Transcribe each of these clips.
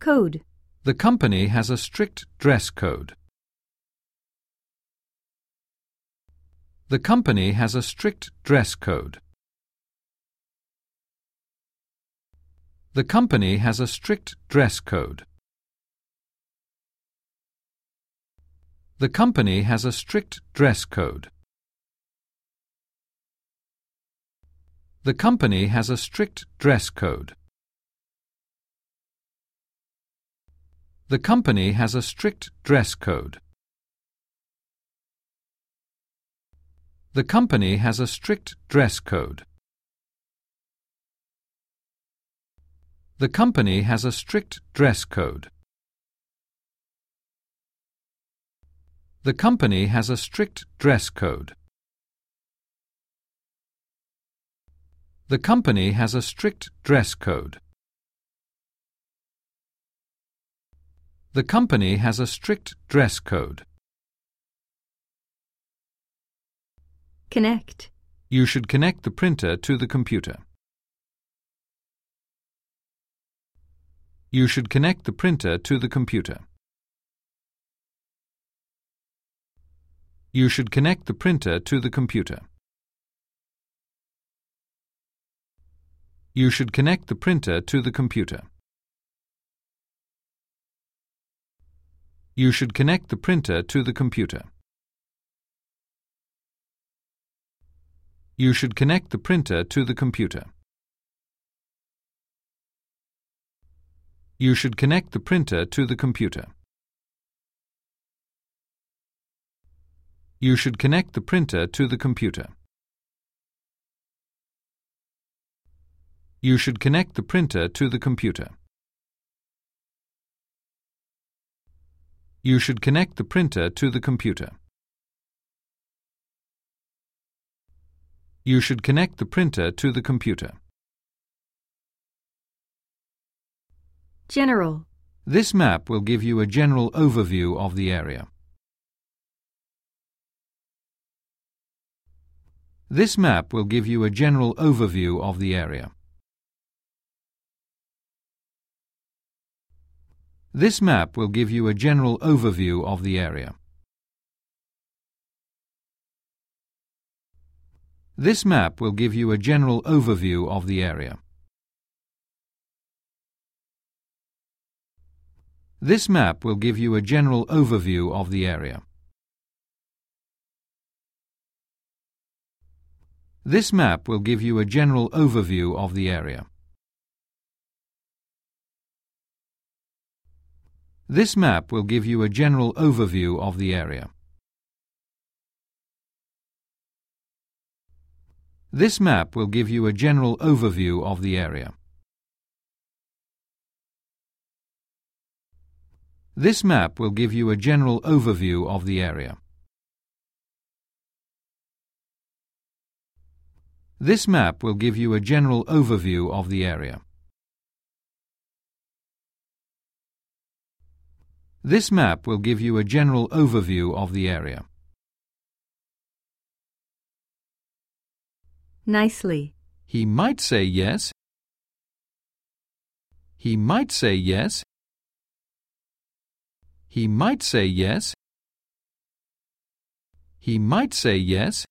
Code. The company has a strict dress code. The company has a strict dress code. The company has a strict dress code. The company has a strict dress code. The company has a strict dress code. The company has a strict dress code. The company has a strict dress code. The company has a strict dress code. The company has a strict dress code. The company has a strict dress code. The company has a strict dress code. Connect. You should connect the printer to the computer. You should connect the printer to the computer. You should connect the printer to the computer. You should connect the printer to the computer. You should connect the printer to the computer. You should connect the printer to the computer. You should connect the printer to the computer. You should connect the printer to the computer. You should connect the printer to the computer. You should connect the printer to the computer. You should connect the printer to the computer. General. This map will give you a general overview of the area. This map will give you a general overview of the area. This map will give you a general overview of the area. This map will give you a general overview of the area. This map will give you a general overview of the area. This map will give you a general overview of the area. This map will give you a general overview of the area. This map will give you a general overview of the area. This map will give you a general overview of the area. This map will give you a general overview of the area. This map will give you a general overview of the area. Nicely. He might say yes. He might say yes. He might say yes. He might say yes.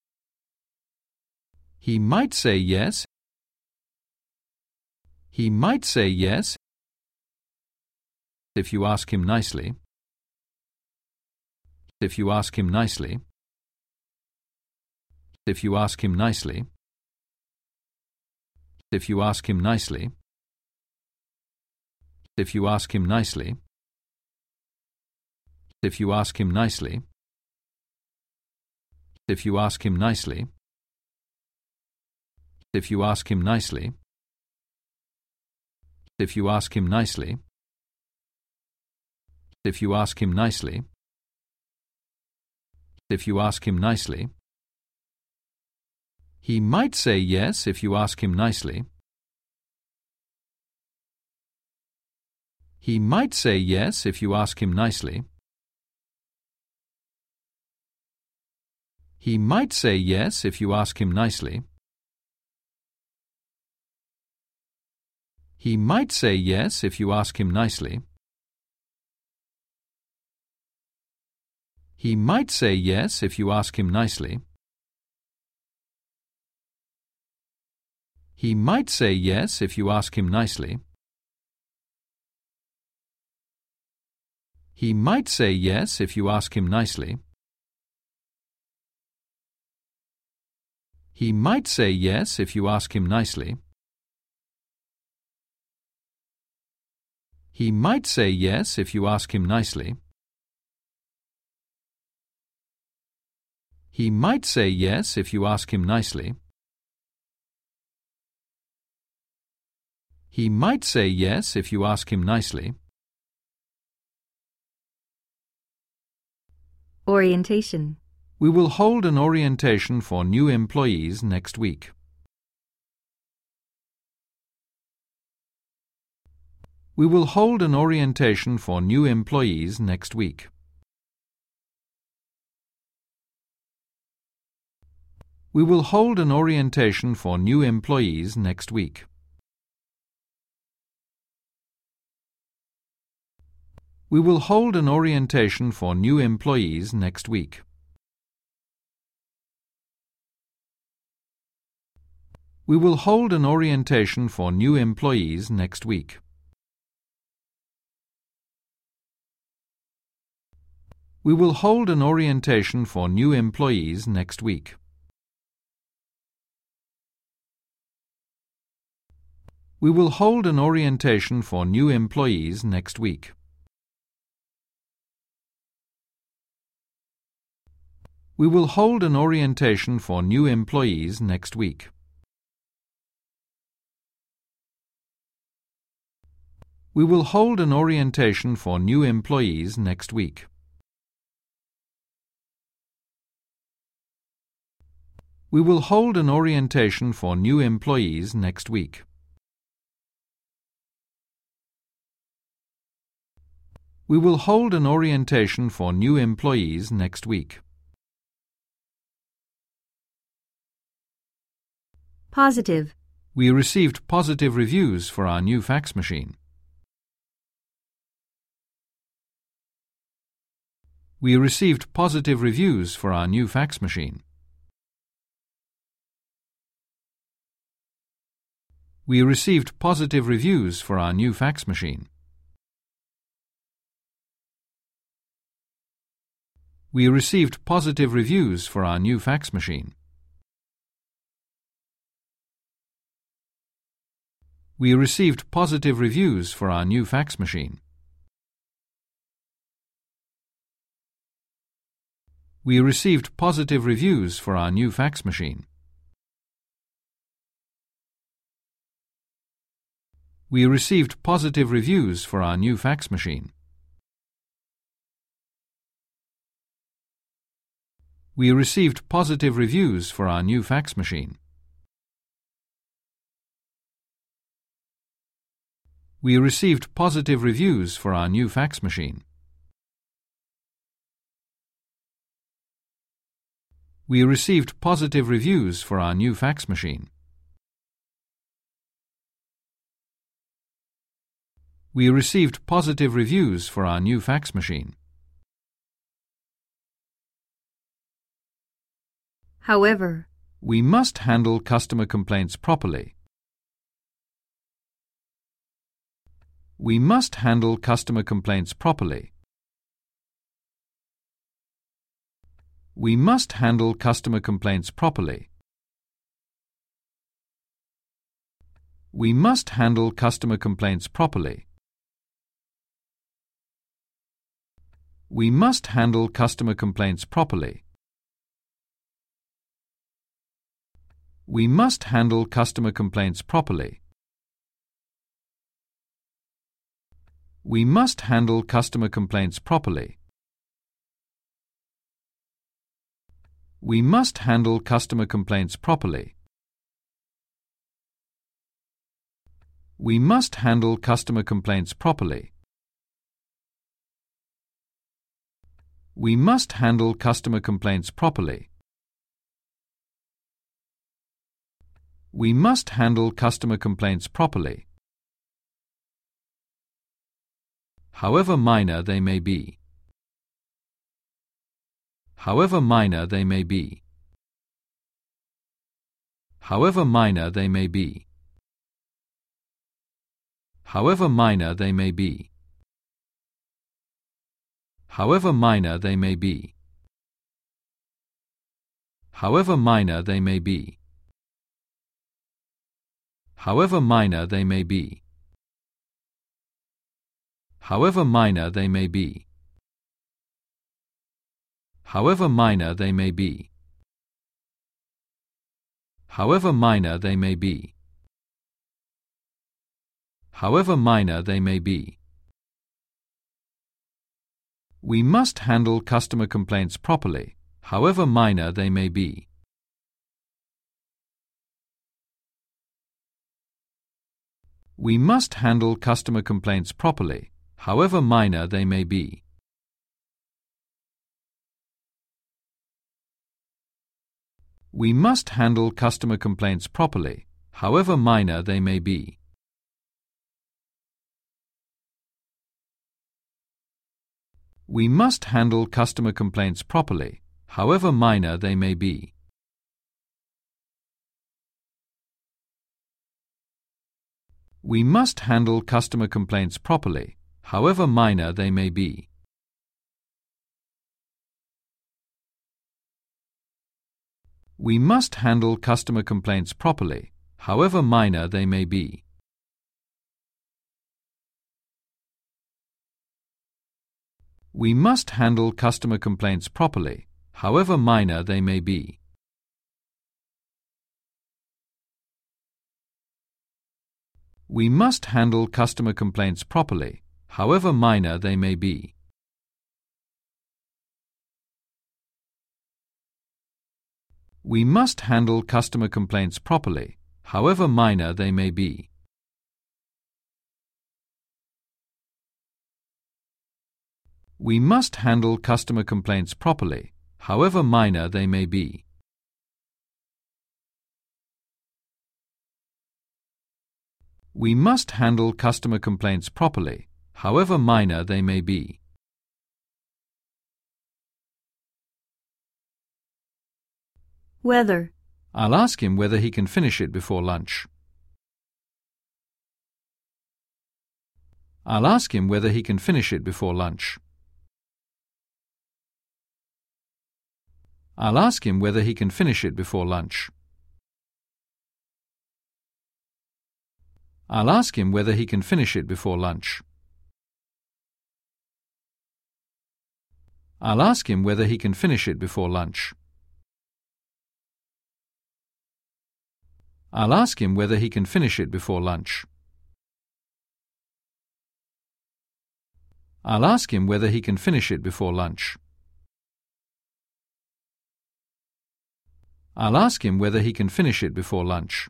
He might say yes. He might say yes. If you ask him nicely. If you ask him nicely. If you ask him nicely. If you ask him nicely. If you ask him nicely. If you ask him nicely. If you ask him nicely. If you ask him nicely. If you ask him nicely. If you ask him nicely. If you ask him nicely. He might say yes if you ask him nicely. He might say yes if you ask him nicely. He might say yes if you ask him nicely. He might say yes if you ask him nicely. He might say yes if you ask him nicely. He might say yes if you ask him nicely. He might say yes if you ask him nicely. He might say yes if you ask him nicely. He might say yes if you ask him nicely. He might say yes if you ask him nicely. He might say yes if you ask him nicely. Orientation. We will hold an orientation for new employees next week. We will hold an orientation for new employees next week. We will hold an orientation for new employees next week. We will hold an orientation for new employees next week. We will hold an orientation for new employees next week. We will hold an orientation for new employees next week. We will hold an orientation for new employees next week. We will hold an orientation for new employees next week. We will hold an orientation for new employees next week. We will hold an orientation for new employees next week. We will hold an orientation for new employees next week. Positive. We received positive reviews for our new fax machine. We received positive reviews for our new fax machine. We received positive reviews for our new fax machine. We received positive reviews for our new fax machine. We received positive reviews for our new fax machine. We received positive reviews for our new fax machine. We received positive reviews for our new fax machine. We received positive reviews for our new fax machine. We received positive reviews for our new fax machine. We received positive reviews for our new fax machine. We received positive reviews for our new fax machine. However, we must handle customer complaints properly. We must handle customer complaints properly. We must handle customer complaints properly. We must handle customer complaints properly. We must handle customer complaints properly. We must handle customer complaints properly. We must handle customer complaints properly. We must handle customer complaints properly. We must handle customer complaints properly. We must handle customer complaints properly. We must handle customer complaints properly. however minor they may be. However minor they may be. However minor they may be. However minor they may be. However minor they may be. However minor they may be. However minor they may be. However minor they may be. However minor they may be. However minor they may be. However minor they may be. We must handle customer complaints properly, however minor they may be. We must handle customer complaints properly, however minor they may be. We must handle customer complaints properly, however minor they may be. We must handle customer complaints properly, however minor they may be. We must handle customer complaints properly, however minor they may be. We must handle customer complaints properly, however minor they may be. We must handle customer complaints properly, however minor they may be. We must handle customer complaints properly, however minor they may be. We must handle customer complaints properly, however minor they may be. We must handle customer complaints properly, however minor they may be. We must handle customer complaints properly, however minor they may be. Weather. I'll ask him whether he can finish it before lunch. I'll ask him whether he can finish it before lunch. I'll ask him whether he can finish it before lunch. I'll ask him whether he can finish it before lunch. I'll ask him whether he can finish it before lunch. I'll ask him whether he can finish it before lunch. I'll ask him whether he can finish it before lunch. I'll ask him whether he can finish it before lunch.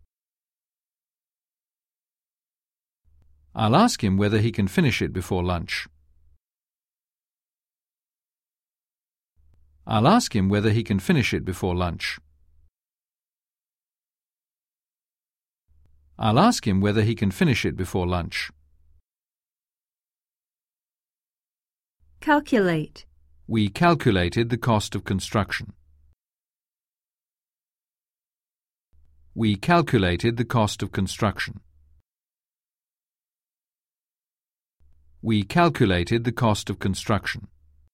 I'll ask him whether he can finish it before lunch. I'll ask him whether he can finish it before lunch. I'll ask him whether he can finish it before lunch. Calculate. We calculated the cost of construction. We calculated the cost of construction. We calculated the cost of construction.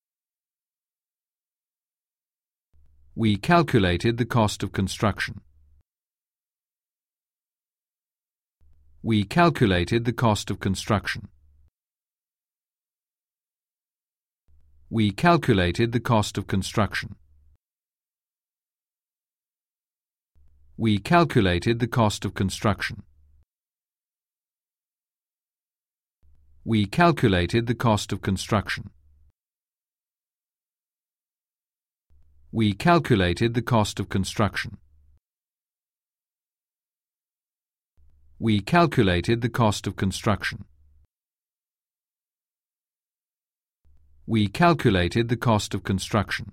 We calculated the cost of construction. We calculated the cost of construction. We calculated the cost of construction. We calculated the cost of construction. We calculated the cost of construction. We calculated the cost of construction. We calculated the cost of construction. We calculated the cost of construction.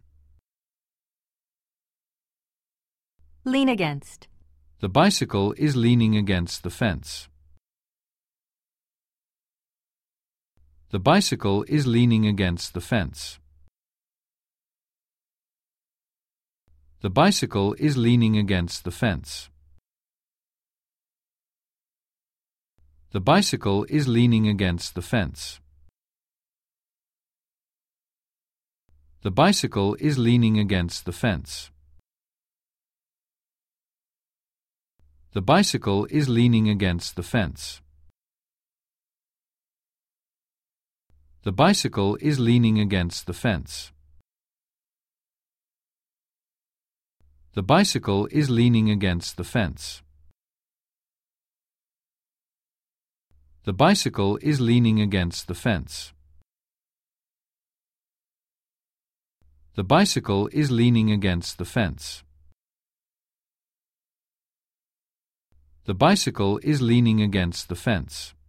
Lean against. The bicycle is leaning against the fence. The bicycle is leaning against the fence. The bicycle is leaning against the fence. The bicycle is leaning against the fence. The bicycle is leaning against the fence. The bicycle is leaning against the fence. The bicycle is leaning against the fence. The bicycle is leaning against the fence. The bicycle is leaning against the fence. The bicycle is leaning against the fence. The bicycle is leaning against the fence.